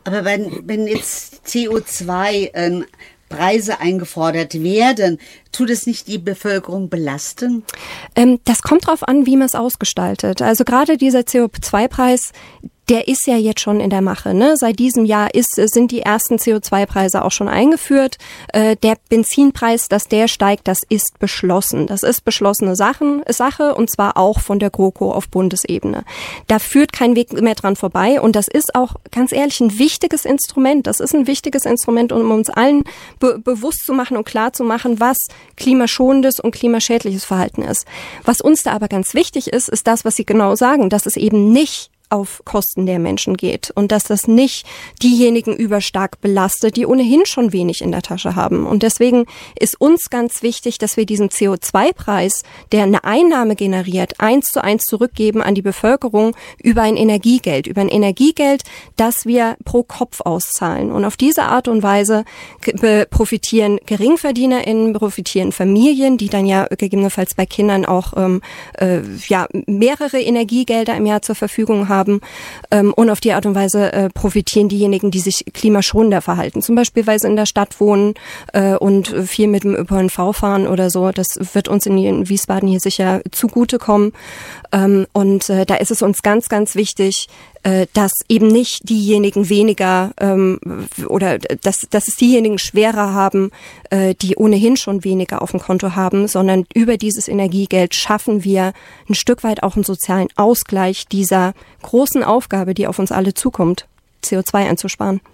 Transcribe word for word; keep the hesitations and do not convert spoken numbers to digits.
Aber wenn, wenn jetzt C O zwei ähm, Preise eingefordert werden, tut es nicht die Bevölkerung belasten? Ähm, das kommt drauf an, wie man es ausgestaltet. Also gerade dieser C O zwei Preis, der ist ja jetzt schon in der Mache, ne? Seit diesem Jahr ist, sind die ersten C O zwei Preise auch schon eingeführt. Äh, der Benzinpreis, dass der steigt, das ist beschlossen. Das ist beschlossene Sachen, Sache und zwar auch von der GroKo auf Bundesebene. Da führt kein Weg mehr dran vorbei und das ist auch, ganz ehrlich, ein wichtiges Instrument. Das ist ein wichtiges Instrument, um uns allen be- bewusst zu machen und klar zu machen, was klimaschonendes und klimaschädliches Verhalten ist. Was uns da aber ganz wichtig ist, ist das, was Sie genau sagen, dass es eben nicht auf Kosten der Menschen geht und dass das nicht diejenigen überstark belastet, die ohnehin schon wenig in der Tasche haben. Und deswegen ist uns ganz wichtig, dass wir diesen C O zwei Preis, der eine Einnahme generiert, eins zu eins zurückgeben an die Bevölkerung über ein Energiegeld, über ein Energiegeld, das wir pro Kopf auszahlen. Und auf diese Art und Weise profitieren GeringverdienerInnen, profitieren Familien, die dann ja gegebenenfalls bei Kindern auch ähm, äh, ja mehrere Energiegelder im Jahr zur Verfügung haben. Haben. Und auf die Art und Weise äh, profitieren diejenigen, die sich klimaschonender verhalten. Zum Beispiel, weil sie in der Stadt wohnen äh, und viel mit dem Ö P N V fahren oder so. Das wird uns in, in Wiesbaden hier sicher zugutekommen. Ähm, und äh, da ist es uns ganz, ganz wichtig, äh, dass eben nicht diejenigen weniger ähm, oder dass, dass es diejenigen schwerer haben, äh, die ohnehin schon weniger auf dem Konto haben, sondern über dieses Energiegeld schaffen wir ein Stück weit auch einen sozialen Ausgleich dieser großen Aufgabe, die auf uns alle zukommt, C O zwei einzusparen.